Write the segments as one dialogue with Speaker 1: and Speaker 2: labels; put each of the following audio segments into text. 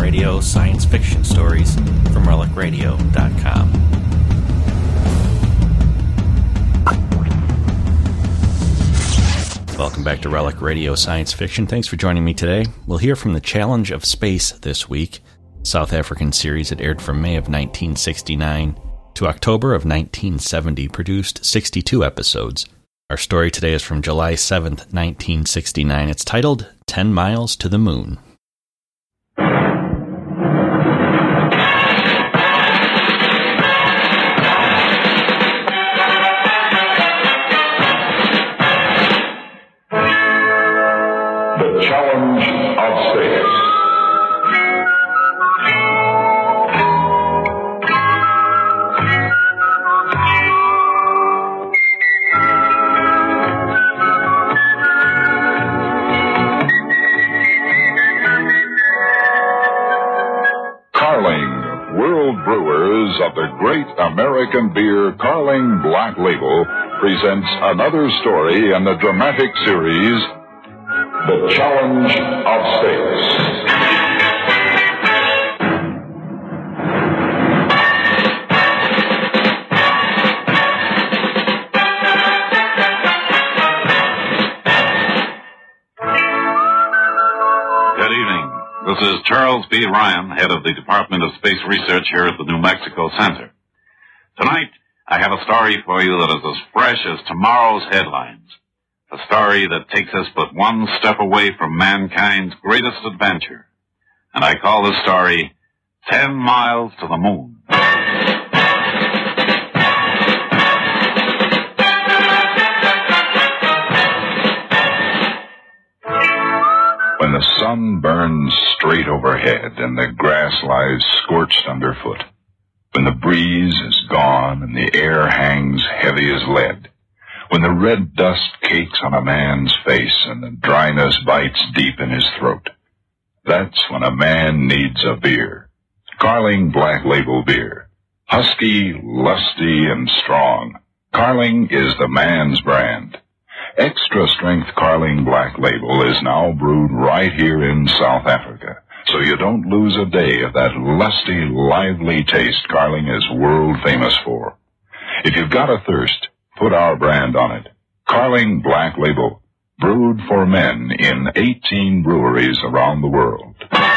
Speaker 1: Radio science fiction stories from RelicRadio.com. Welcome back to Relic Radio Science Fiction. Thanks for joining me today. We'll hear from the Challenge of Space this week, South African series that aired from May of 1969 to October of 1970, produced 62 episodes. Our story today is from July 7th, 1969. It's titled 10 Miles to the Moon.
Speaker 2: The Challenge of Space. Brewers of the great American beer Carling Black Label presents another story in the dramatic series, The Challenge of Space.
Speaker 3: This is Charles B. Ryan, head of the Department of Space Research here at the New Mexico Center. Tonight, I have a story for you that is as fresh as tomorrow's headlines. A story that takes us but one step away from mankind's greatest adventure. And I call this story 10 Miles to the Moon.
Speaker 2: When the sun burns straight overhead and the grass lies scorched underfoot, when the breeze is gone and the air hangs heavy as lead, when the red dust cakes on a man's face and the dryness bites deep in his throat, that's when a man needs a beer. Carling Black Label beer. Husky, lusty, and strong. Carling is the man's brand. Extra-strength Carling Black Label is now brewed right here in South Africa, so you don't lose a day of that lusty, lively taste Carling is world-famous for. If you've got a thirst, put our brand on it. Carling Black Label, brewed for men in 18 breweries around the world.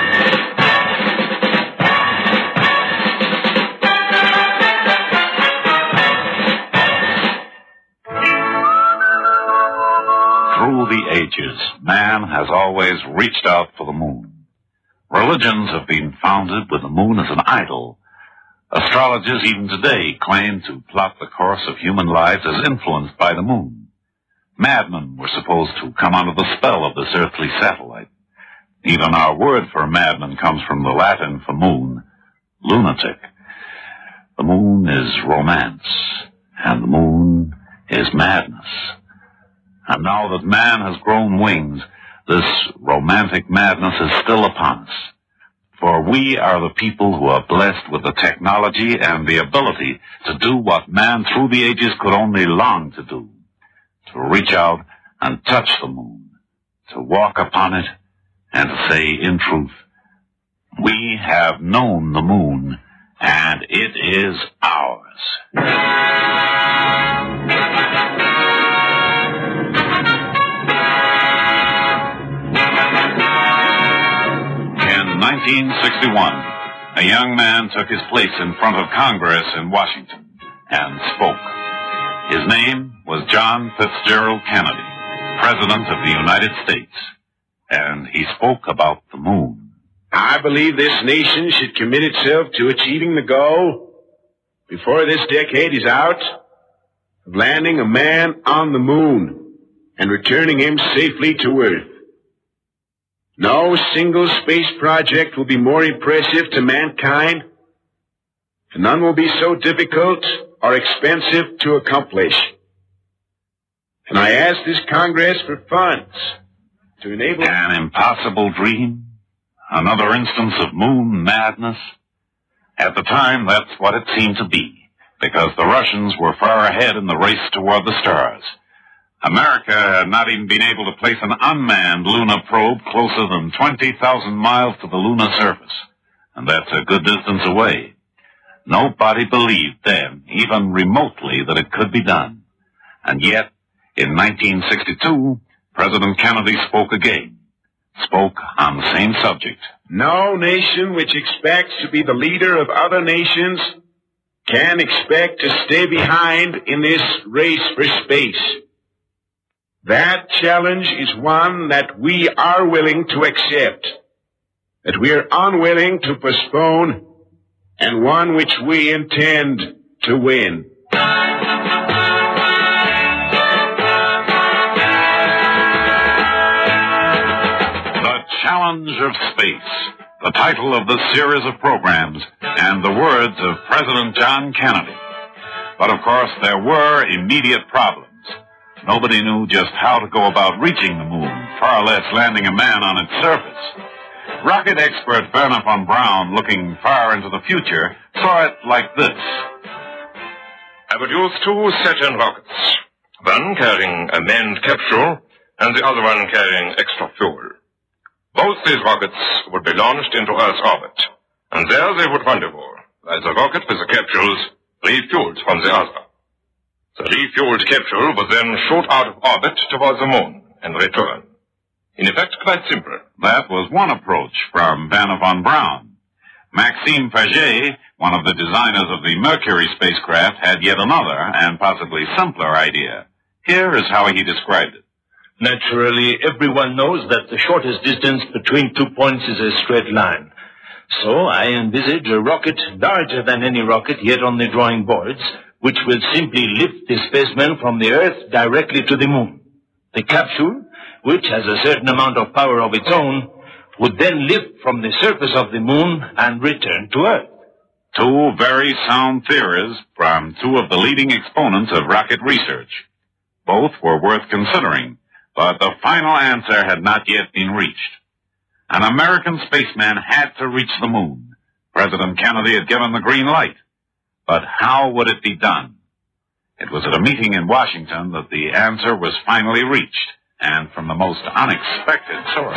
Speaker 3: Through the ages, man has always reached out for the moon. Religions have been founded with the moon as an idol. Astrologers even today claim to plot the course of human lives as influenced by the moon. Madmen were supposed to come under the spell of this earthly satellite. Even our word for madman comes from the Latin for moon, lunatic. The moon is romance, and the moon is madness. And now that man has grown wings, this romantic madness is still upon us. For we are the people who are blessed with the technology and the ability to do what man through the ages could only long to do. To reach out and touch the moon, to walk upon it, and to say in truth, we have known the moon, and it is ours. In 1961, a young man took his place in front of Congress in Washington and spoke. His name was John Fitzgerald Kennedy, President of the United States, and he spoke about the moon.
Speaker 4: I believe this nation should commit itself to achieving the goal, before this decade is out, of landing a man on the moon and returning him safely to Earth. No single space project will be more impressive to mankind, and none will be so difficult or expensive to accomplish. And I ask this Congress for funds to enable...
Speaker 3: An impossible dream? Another instance of moon madness? At the time, that's what it seemed to be, because the Russians were far ahead in the race toward the stars. America had not even been able to place an unmanned lunar probe closer than 20,000 miles to the lunar surface. and that's a good distance away. Nobody believed then, even remotely, that it could be done. And yet, in 1962, President Kennedy spoke again. Spoke on the same subject.
Speaker 4: No nation which expects to be the leader of other nations can expect to stay behind in this race for space. That challenge is one that we are willing to accept, that we are unwilling to postpone, and one which we intend to win.
Speaker 3: Challenge of Space, the title of this series of programs, and the words of President John Kennedy. But of course, there were immediate problems. Nobody knew just how to go about reaching the moon, far less landing a man on its surface. Rocket expert Wernher von Braun, looking far into the future, saw it like this.
Speaker 5: I would use 2 Saturn rockets, one carrying a manned capsule and the other one carrying extra fuel. Both these rockets would be launched into Earth's orbit, and there they would rendezvous, as the rocket with the capsules refueled from the other. The refueled capsule would then shoot out of orbit towards the moon and return. In effect, quite simple.
Speaker 3: That was one approach from Wernher von Braun. Maxime Faget, one of the designers of the Mercury spacecraft, had yet another and possibly simpler idea. Here is how he described it.
Speaker 6: Naturally, everyone knows that the shortest distance between 2 points is a straight line. So I envisage a rocket larger than any rocket yet on the drawing boards, which will simply lift the spaceman from the Earth directly to the moon. The capsule, which has a certain amount of power of its own, would then lift from the surface of the moon and return to Earth.
Speaker 3: 2 very sound theories from 2 of the leading exponents of rocket research. Both were worth considering, but the final answer had not yet been reached. An American spaceman had to reach the moon. President Kennedy had given the green light. But how would it be done? It was at a meeting in Washington that the answer was finally reached, and from the most unexpected source.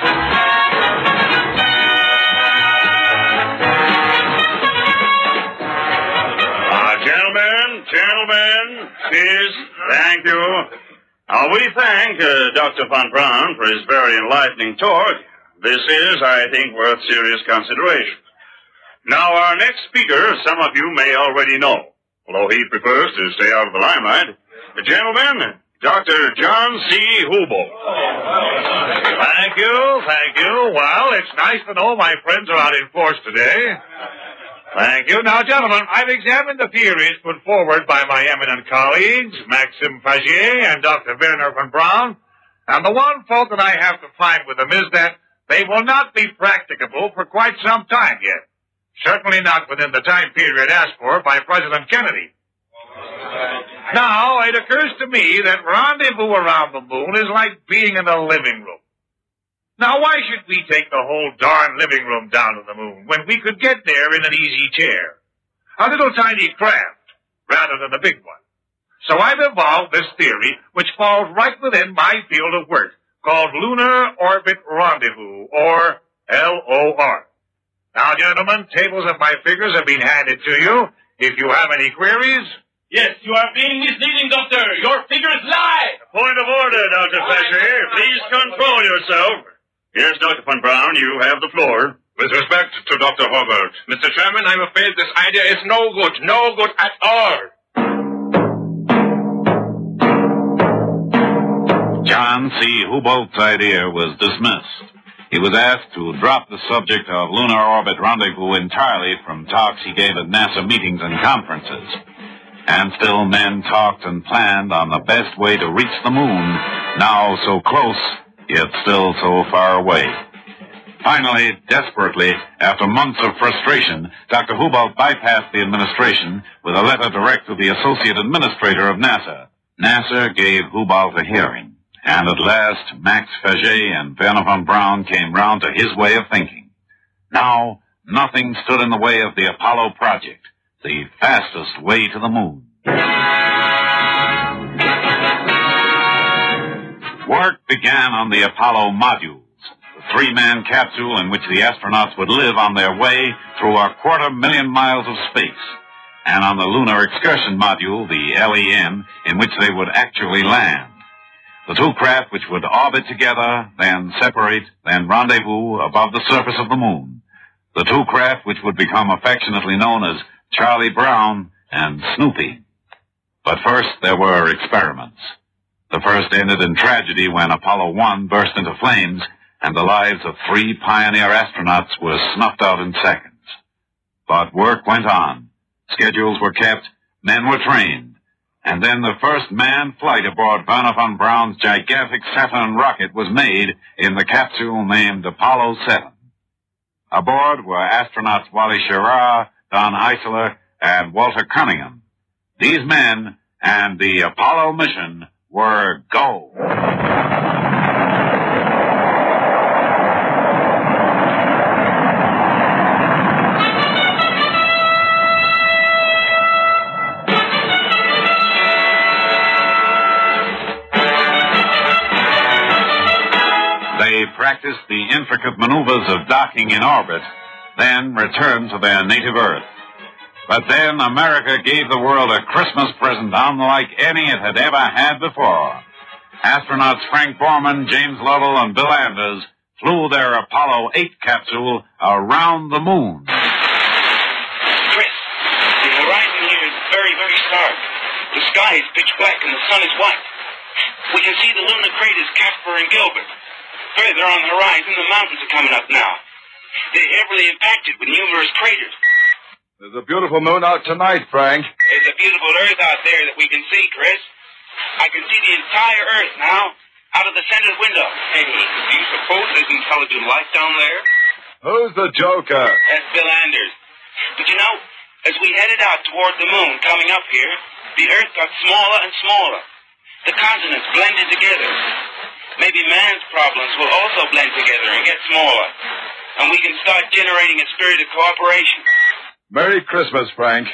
Speaker 7: Gentlemen, please, thank you. We thank Dr. von Braun for his very enlightening talk. This is, I think, worth serious consideration. Now, our next speaker, some of you may already know, although he prefers to stay out of the limelight. Gentlemen, Dr. John C. Hubolt.
Speaker 8: Thank you. Well, it's nice to know my friends are out in force today. Thank you. Now, gentlemen, I've examined the theories put forward by my eminent colleagues, Maxime Faget and Dr. Wernher von Braun, and the one fault that I have to find with them is that they will not be practicable for quite some time yet. Certainly not within the time period asked for by President Kennedy. Now, it occurs to me that rendezvous around the moon is like being in a living room. Now, why should we take the whole darn living room down to the moon when we could get there in an easy chair? A little tiny craft, rather than a big one. So I've evolved this theory, which falls right within my field of work, called Lunar Orbit Rendezvous, or LOR. Now, gentlemen, tables of my figures have been handed to you. If you have any queries...
Speaker 9: Yes, you are being misleading, Doctor. Your figures lie.
Speaker 7: Point of order, Dr. Faget. Please control yourself. Yes, Dr. von Braun, you have the floor.
Speaker 5: With respect to Dr. Hubolt, Mr. Chairman, I'm afraid this idea is no good at all.
Speaker 3: John C. Hubolt's idea was dismissed. He was asked to drop the subject of lunar orbit rendezvous entirely from talks he gave at NASA meetings and conferences. And still men talked and planned on the best way to reach the moon, now so close, yet still so far away. Finally, desperately, after months of frustration, Dr. Hubolt bypassed the administration with a letter direct to the Associate Administrator of NASA. NASA gave Hubolt a hearing, and at last Max Faget and Wernher von Braun came round to his way of thinking. Now, nothing stood in the way of the Apollo project, the fastest way to the moon. Work began on the Apollo modules, the 3-man capsule in which the astronauts would live on their way through 250,000 miles of space, and on the Lunar Excursion Module, the LEM, in which they would actually land. The two craft which would orbit together, then separate, then rendezvous above the surface of the moon. The two craft which would become affectionately known as Charlie Brown and Snoopy. But first, there were experiments. The first ended in tragedy when Apollo 1 burst into flames and the lives of 3 pioneer astronauts were snuffed out in seconds. But work went on. Schedules were kept, men were trained, and then the first manned flight aboard Wernher von Braun's gigantic Saturn rocket was made in the capsule named Apollo 7. Aboard were astronauts Wally Schirra, Don Eisler, and Walter Cunningham. These men and the Apollo mission were go. They practiced the intricate maneuvers of docking in orbit, then returned to their native Earth. But then America gave the world a Christmas present unlike any it had ever had before. Astronauts Frank Borman, James Lovell, and Bill Anders flew their Apollo 8 capsule around the moon.
Speaker 10: Chris, the horizon here is very, very stark. The sky is pitch black and the sun is white. We can see the lunar craters Casper and Gilbert. Further on the horizon, the mountains are coming up now. They're heavily impacted with numerous craters.
Speaker 2: There's a beautiful moon out tonight, Frank.
Speaker 10: There's a beautiful Earth out there that we can see, Chris. I can see the entire Earth now, out of the center window. Hey, do you suppose there's intelligent life down there?
Speaker 2: Who's the joker?
Speaker 10: That's Bill Anders. But you know, as we headed out toward the moon coming up here, the Earth got smaller and smaller. The continents blended together. Maybe man's problems will also blend together and get smaller. And we can start generating a spirit of cooperation.
Speaker 2: Merry Christmas, Frank.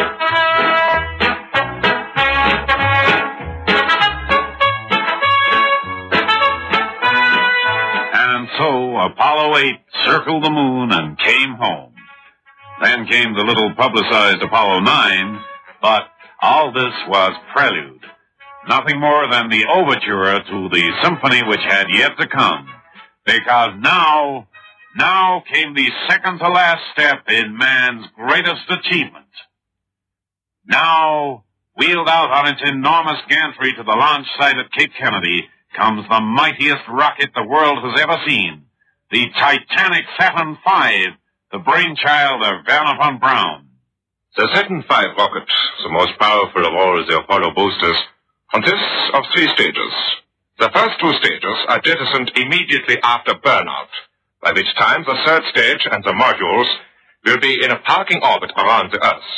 Speaker 3: And so Apollo 8 circled the moon and came home. Then came the little publicized Apollo 9, but all this was prelude. Nothing more than the overture to the symphony which had yet to come. Because now came the second to last step in man's greatest achievement. Now, wheeled out on its enormous gantry to the launch site at Cape Kennedy, comes the mightiest rocket the world has ever seen, the Titanic Saturn V, the brainchild of Wernher von Braun.
Speaker 5: The Saturn V rocket, the most powerful of all the Apollo boosters, consists of 3 stages. The first 2 stages are jettisoned immediately after burnout, by which time the third stage and the modules will be in a parking orbit around the Earth.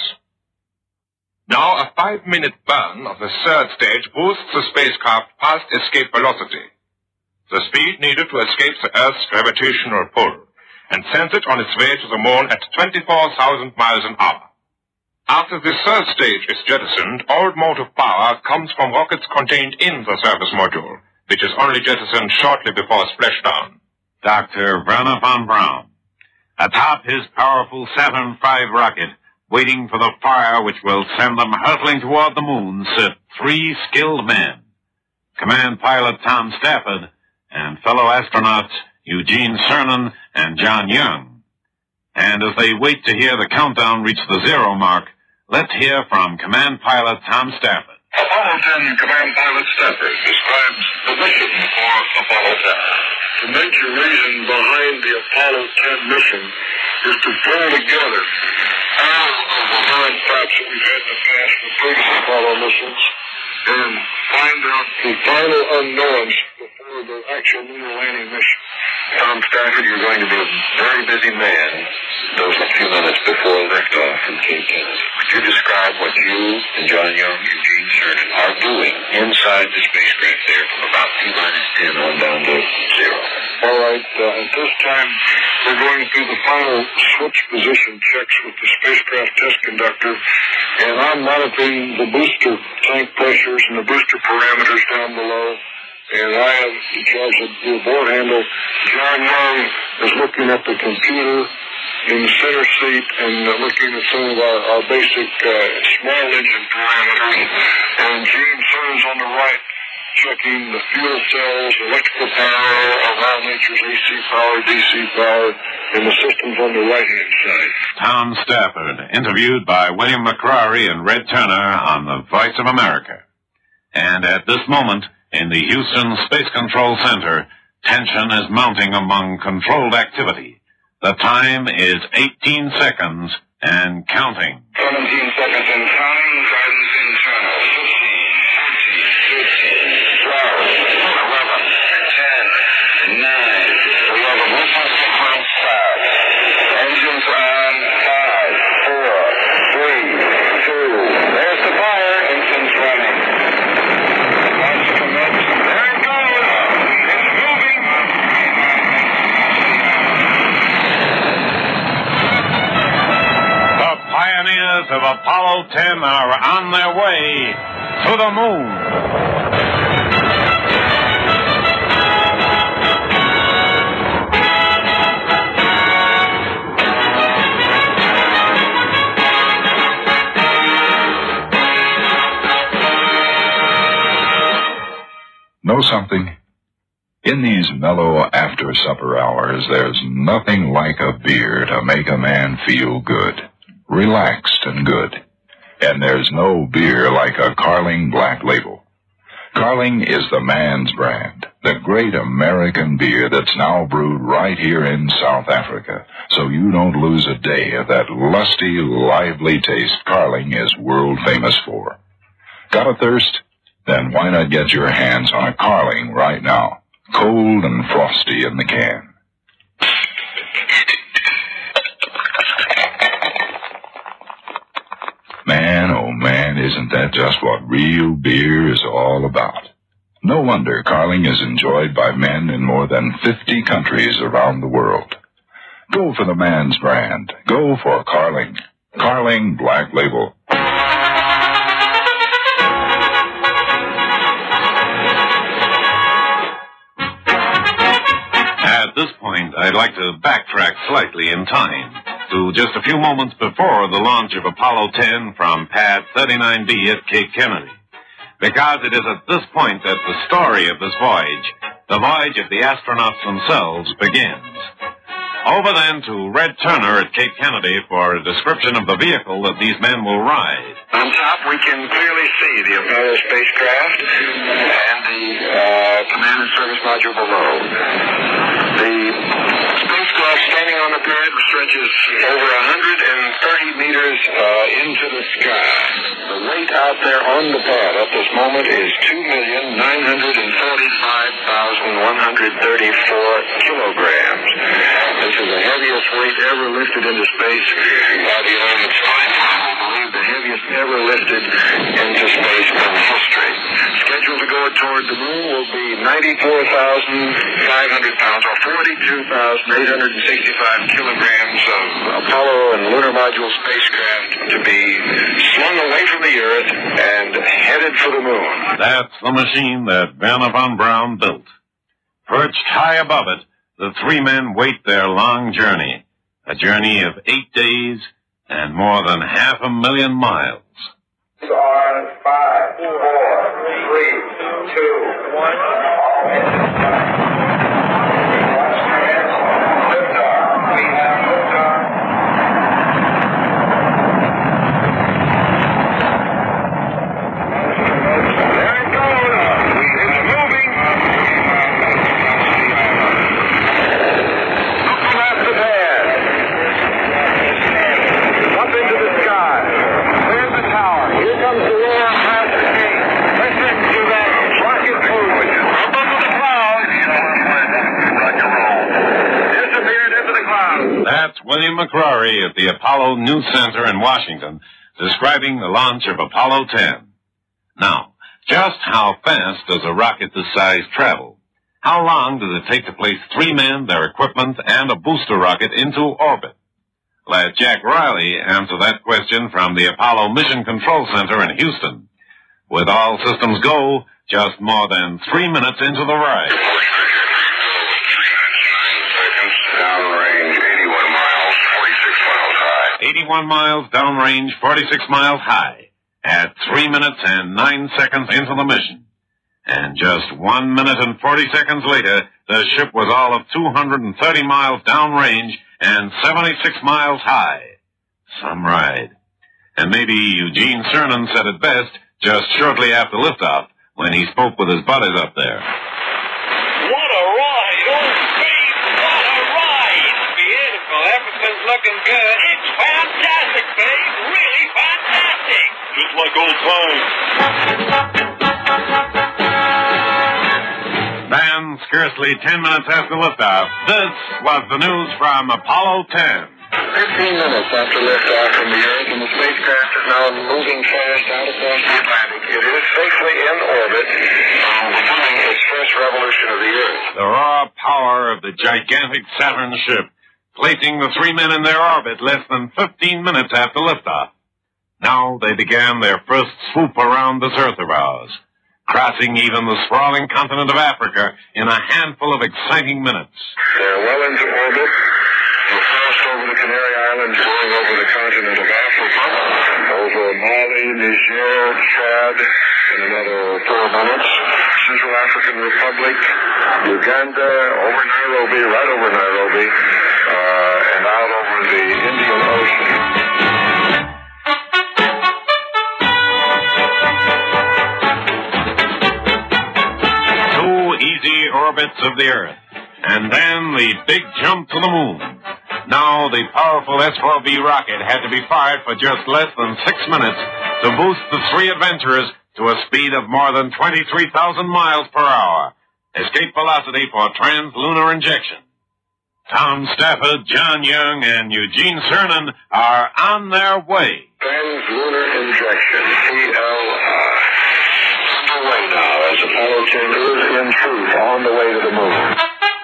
Speaker 5: Now, a 5-minute burn of the third stage boosts the spacecraft past escape velocity, the speed needed to escape the Earth's gravitational pull, and sends it on its way to the moon at 24,000 miles an hour. After the third stage is jettisoned, all motive power comes from rockets contained in the service module, which is only jettisoned shortly before splashdown.
Speaker 3: Dr. Wernher von Braun. Atop his powerful Saturn V rocket, waiting for the fire which will send them hurtling toward the moon, sit 3 skilled men. Command pilot Tom Stafford and fellow astronauts Eugene Cernan and John Young. And as they wait to hear the countdown reach the 0 mark, let's hear from Command Pilot Tom Stafford.
Speaker 11: Apollo 10 Command Pilot Stafford describes the mission for Apollo 10. The major reason behind the Apollo 10 mission is to pull together all of the hard facts that we've had in the past with previous Apollo missions and find out the final unknowns before the actual lunar landing mission. Tom Stafford, you're going to be a very busy man those few minutes before liftoff from Cape Kennedy. Could you describe what you and John Young and Eugene Cernan are doing inside the spacecraft there from about T-10 on down to 0? All right. At this time, we're going through the final switch position checks with the spacecraft test conductor, and I'm monitoring the booster tank pressures and the booster parameters down below. and I am in charge of the board handle. John Young is looking at the computer in the center seat and looking at some of our basic small engine parameters. And Gene Cerns on the right, checking the fuel cells, electrical power of all natures, AC power, DC power, and the systems on the right-hand side.
Speaker 3: Tom Stafford, interviewed by William McCrary and Red Turner on the Voice of America. And at this moment, in the Houston Space Control Center, tension is mounting among controlled activity. The time is 18 seconds and counting.
Speaker 11: 17 seconds and counting. Guidance internal. 15, 12, 11, 10, 9, 11. 1.6 south. Engines on 5, 4, 3, 2. There's the fire. Engines running. Launch commenced. There it goes. It's moving.
Speaker 3: The pioneers of Apollo 10 are on their way to the moon.
Speaker 2: Know something? In these mellow after-supper hours, there's nothing like a beer to make a man feel good, relaxed and good. And there's no beer like a Carling Black Label. Carling is the man's brand, the great American beer that's now brewed right here in South Africa, so you don't lose a day of that lusty, lively taste Carling is world famous for. Got a thirst? Then why not get your hands on a Carling right now, cold and frosty in the can. Man, oh man, isn't that just what real beer is all about? No wonder Carling is enjoyed by men in more than 50 countries around the world. Go for the man's brand. Go for Carling. Carling Black Label.
Speaker 3: At this point, I'd like to backtrack slightly in time to just a few moments before the launch of Apollo 10 from Pad 39B at Cape Kennedy. Because it is at this point that the story of this voyage, the voyage of the astronauts themselves, begins. Over then to Red Turner at Cape Kennedy for a description of the vehicle that these men will ride.
Speaker 11: On top, we can clearly see the Apollo spacecraft and the command and service module below. The spacecraft standing on the pad stretches over 130 meters into the sky. The weight out there on the pad at this moment is 2,945,134 kilograms. This is the heaviest weight ever lifted into space by the United States. We believe the heaviest ever lifted into space in history. Scheduled to go toward the moon will be 94,500 pounds, or 42,865 kilograms of Apollo and lunar module spacecraft to be slung away from the Earth and headed for the moon.
Speaker 3: That's the machine that Werner von Braun built. Perched high above it, the three men wait their long journey, a journey of 8 days and more than 500,000 miles.
Speaker 11: On 5, 4, 3, 2, 1.
Speaker 3: That's William McCrary at the Apollo News Center in Washington, describing the launch of Apollo 10. Now, just how fast does a rocket this size travel? How long does it take to place three men, their equipment, and a booster rocket into orbit? Let Jack Riley answer that question from the Apollo Mission Control Center in Houston. With all systems go, just more than 3 minutes into the ride. 81 miles downrange, 46 miles high, at 3 minutes and 9 seconds into the mission. And just 1 minute and 40 seconds later, the ship was all of 230 miles downrange and 76 miles high. Some ride. And maybe Eugene Cernan said it best just shortly after liftoff when he spoke with his buddies up there.
Speaker 10: What a ride! Oh, babe, what a ride! Beautiful. Everything's looking good. It's fantastic, babe. Really fantastic.
Speaker 11: Just like old times.
Speaker 3: Then, scarcely 10 minutes after liftoff, this was the news from Apollo 10.
Speaker 11: 15 minutes after liftoff from the Earth, and the spacecraft is now moving fast out across the Atlantic. It is safely in orbit, beginning its first revolution of the Earth.
Speaker 3: The raw power of the gigantic Saturn ship, placing the three men in their orbit less than 15 minutes after liftoff. Now they began their first swoop around this Earth of ours, crossing even the sprawling continent of Africa in a handful of exciting minutes.
Speaker 11: They're well into orbit. We'll cross over the Canary Islands, going over the continent of Africa, over Mali, Niger, Chad, in another 4 minutes, Central African Republic, Uganda, over Nairobi, right over Nairobi, and out over the Indian Ocean.
Speaker 3: Orbits of the Earth, and then the big jump to the moon. Now the powerful S-4B rocket had to be fired for just less than 6 minutes to boost the three adventurers to a speed of more than 23,000 miles per hour, escape velocity for translunar injection. Tom Stafford, John Young, and Eugene Cernan are on their way.
Speaker 11: Translunar injection, TLI. Underway now as Apollo 10 is in truth on the way to the moon.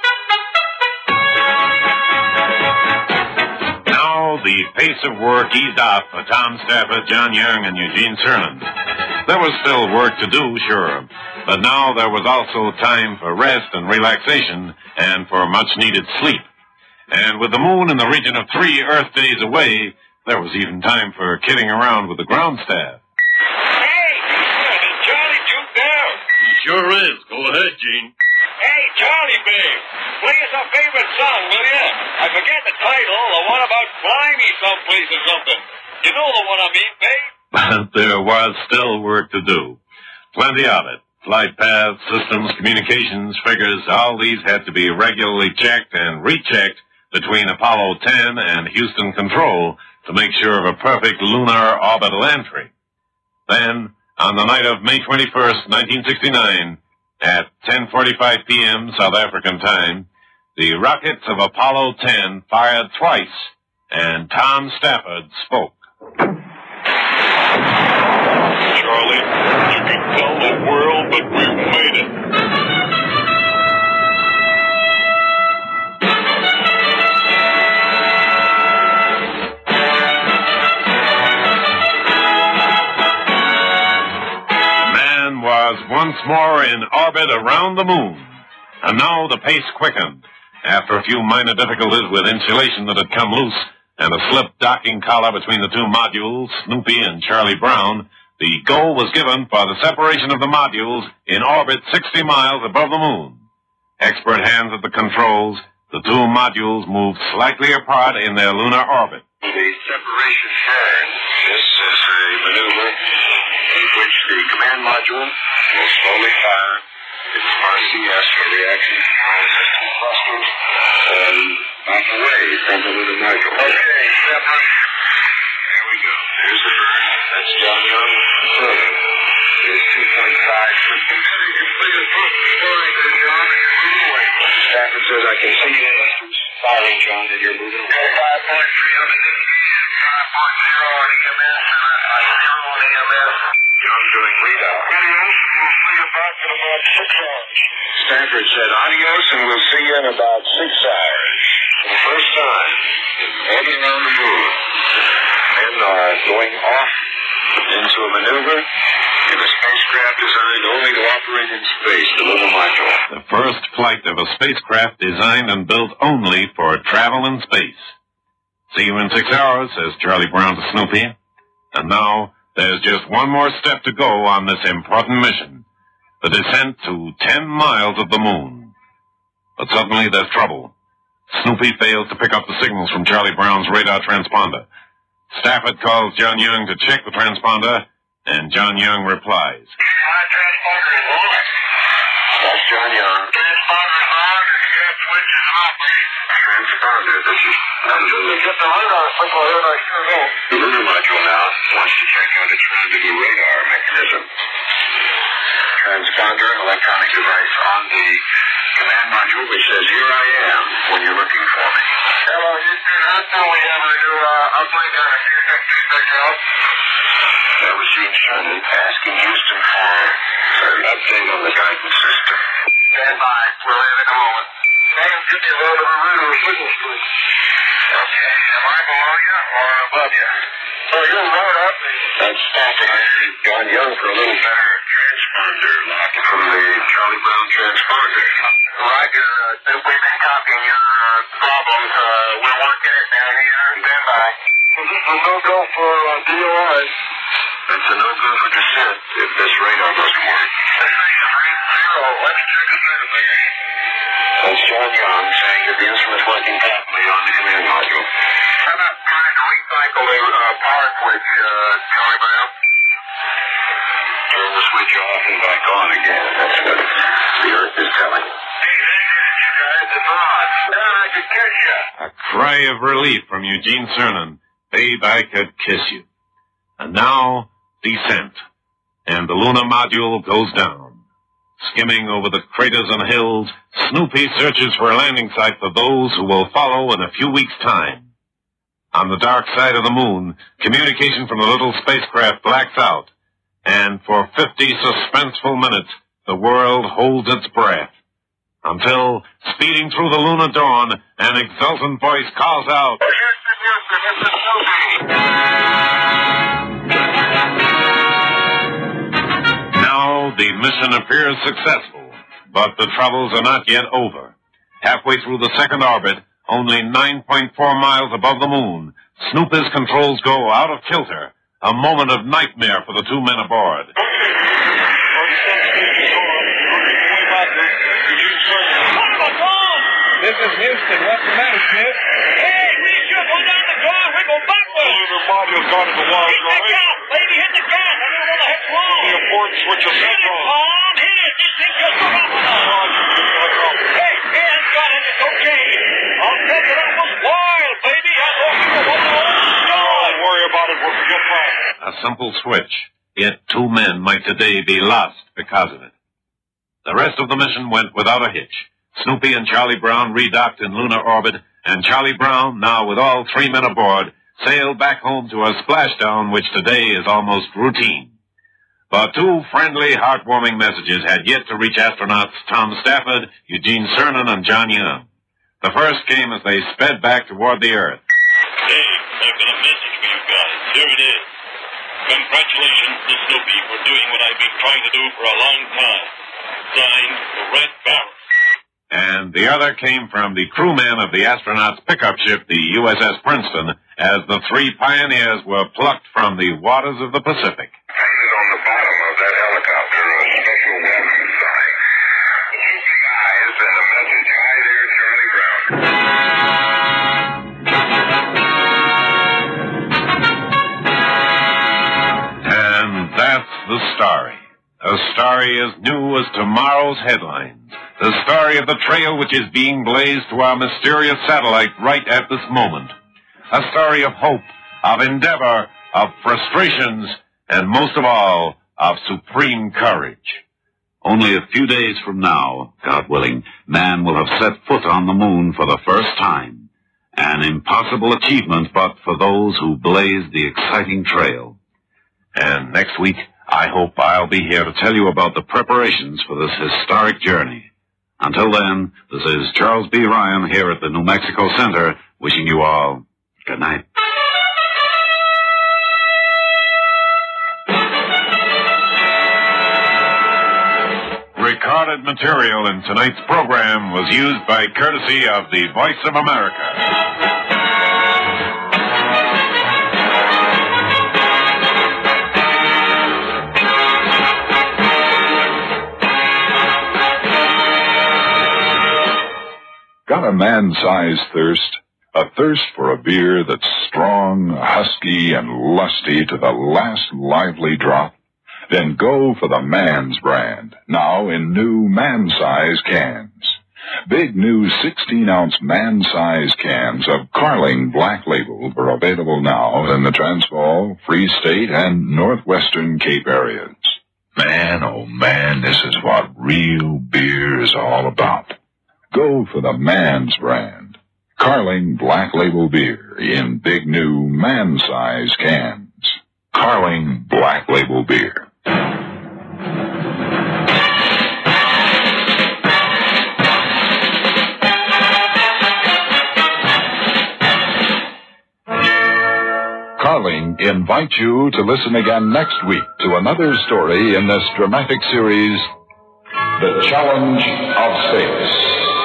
Speaker 3: Now the pace of work eased off for Tom Stafford, John Young, and Eugene Cernan. There was still work to do, sure, but now there was also time for rest and relaxation and for much-needed sleep. And with the moon in the region of 3 Earth days away, there was even time for kidding around with the ground staff.
Speaker 11: Sure is. Go ahead, Gene.
Speaker 10: Hey, Charlie, babe, play us a favorite song, will you? I forget the title, the one about fly me someplace or something. You know the one I mean, babe?
Speaker 3: But there was still work to do. Plenty of it. Flight paths, systems, communications, figures, all these had to be regularly checked and rechecked between Apollo 10 and Houston Control to make sure of a perfect lunar orbital entry. Then, on the night of May 21st, 1969, at 10:45 p.m. South African time, the rockets of Apollo 10 fired twice, and Tom Stafford spoke.
Speaker 11: Charlie, you can tell the world that we've made it.
Speaker 3: Was once more in orbit around the moon, and now the pace quickened. After a few minor difficulties with insulation that had come loose and a slipped docking collar between the two modules, Snoopy and Charlie Brown, the go was given for the separation of the modules in orbit 60 miles above the moon. Expert hands at the controls, the two modules moved slightly apart in their lunar orbit.
Speaker 11: The separation turn. This is a maneuver in which the command module will slowly fire its RCS for reaction system clusters and back away from the lunar module. Okay, separate. There we go. There's the burn. That's John Young. There's 2.5 Stafford says I can see you. Firing, John, that you're moving. 5.3 on the 5.0 on EMS and 0 on AMS. Young doing readout. Adios, and we'll see you back in about 6 hours. Stafford said adios, and we'll see you in about 6 hours. For the first time, heading around the moon. Men are going off into a maneuver in a spacecraft spacecraft designed only to operate in space, the Luna module.
Speaker 3: The first flight of a spacecraft designed and built only for travel in space. See you in 6 hours, says Charlie Brown to Snoopy. And now, there's just one more step to go on this important mission. The descent to 10 miles of the moon. But suddenly there's trouble. Snoopy fails to pick up the signals from Charlie Brown's radar transponder. Stafford calls John Young to check the transponder, and John Young replies.
Speaker 11: Transponder is on. That's John Young. Transponder is on. Gas switch is operating. Transponder, this is Luna. Get the radar. I sure will. The Luna module now wants to check out its rendezvous radar mechanism. Transponder, electronic device on the command module which says, "Here I am," when you're looking for me. Hello, Houston. How soon we have a new upgrade on a feedback signal? That was Gene Cernan asking Houston for an update on the guidance system. Stand by. We'll have it in a moment. Sam, give me a load of a radar signal stream. Okay. Am I below you or above you? Oh, you're right up. That's Stafford. John Young for a little better transponder lock from the Charlie Brown transponder. Roger. We've been copying your problems. We're working it down here. Stand by. Well, this is a no-go for DOI. It's a no-go for descent if this radar doesn't work. Let's check the signal again. That's John Young saying that the instrument's working properly on the command module. How about trying to recycle the power switch, Charlie Brown? Turn the switch off and back on again. That's what the Earth is telling you. Hey, you guys, it's on. Now I could kiss you.
Speaker 3: A cry of relief from Eugene Cernan. Babe, I could kiss you. And now, descent. And the Luna module goes down. Skimming over the craters and hills, Snoopy searches for a landing site for those who will follow in a few weeks' time. On the dark side of the moon, communication from the little spacecraft blacks out. And for 50 suspenseful minutes, the world holds its breath. Until, speeding through the lunar dawn, an exultant voice calls out,
Speaker 11: Houston, this is Snoopy.
Speaker 3: Now the mission appears successful, but the troubles are not yet over. Halfway through the second orbit, only 9.4 miles above the moon, Snoopy's controls go out of kilter, a moment of nightmare for the two men aboard.
Speaker 9: This is Houston. What's the matter, Smith? Hey, reach up, hold down the door, wiggle backwards.
Speaker 11: The module's gone to the wall.
Speaker 9: Hit the gas, baby, hit the gas. I don't know what the heck's wrong.
Speaker 11: The abort switch will
Speaker 9: Hit it, Tom, hit it. This thing just went off. Hey, he hasn't got it. It's okay. I'll tell you, that was wild, baby. I thought we were holding on.
Speaker 11: Don't worry about it. We'll forget that.
Speaker 3: A simple switch, yet two men might today be lost because of it. The rest of the mission went without a hitch. Snoopy and Charlie Brown redocked in lunar orbit, and Charlie Brown, now with all three men aboard, sailed back home to a splashdown which today is almost routine. But two friendly, heartwarming messages had yet to reach astronauts Tom Stafford, Eugene Cernan, and John Young. The first came as they sped back toward the Earth.
Speaker 12: Dave, I've got a message for you guys. Here it is. Congratulations to Snoopy for doing what I've been trying to do for a long time. Signed, the Red Barrel.
Speaker 3: And the other came from the crewman of the astronauts' pickup ship, the USS Princeton, as the three pioneers were plucked from the waters of the Pacific.
Speaker 11: Painted on the bottom of that helicopter a special welcome sign. You guys and a message. Hi there, Charlie Brown.
Speaker 3: And that's the story. A story as new as tomorrow's headlines. The story of the trail which is being blazed to our mysterious satellite right at this moment. A story of hope, of endeavor, of frustrations, and most of all, of supreme courage.
Speaker 13: Only a few days from now, God willing, man will have set foot on the moon for the first time. An impossible achievement, but for those who blazed the exciting trail.
Speaker 3: And next week, I hope I'll be here to tell you about the preparations for this historic journey.
Speaker 13: Until then, this is Charles B. Ryan here at the New Mexico Center, wishing you all good night.
Speaker 3: recorded material in tonight's program was used by courtesy of the Voice of America.
Speaker 2: Got a man-sized thirst? A thirst for a beer that's strong, husky, and lusty to the last lively drop? Then go for the Mann's brand, now in new man-size cans. Big new 16-ounce man-size cans of Carling Black Label are available now in the Transvaal, Free State, and Northwestern Cape areas. Man, oh man, this is what real beer is all about. Go for the Mann's brand. Carling Black Label beer in big new man-size cans. Carling Black Label beer. Carling invites you to listen again next week to another story in this dramatic series, The Challenge of Space.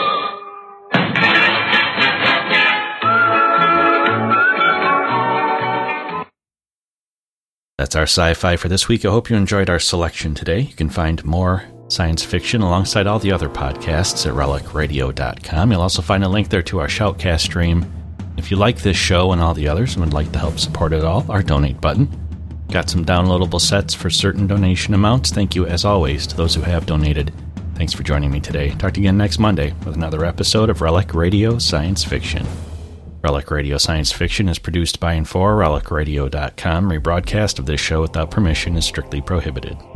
Speaker 1: That's our sci-fi for this week. I hope you enjoyed our selection today. You can find more science fiction alongside all the other podcasts at relicradio.com. You'll also find a link there to our Shoutcast stream. If you like this show and all the others and would like to help support it all, our donate button. Got some downloadable sets for certain donation amounts. Thank you, as always, to those who have donated. Thanks for joining me today. Talk to you again next Monday with another episode of Relic Radio Science Fiction. Relic Radio Science Fiction is produced by and for relicradio.com. Rebroadcast of this show without permission is strictly prohibited.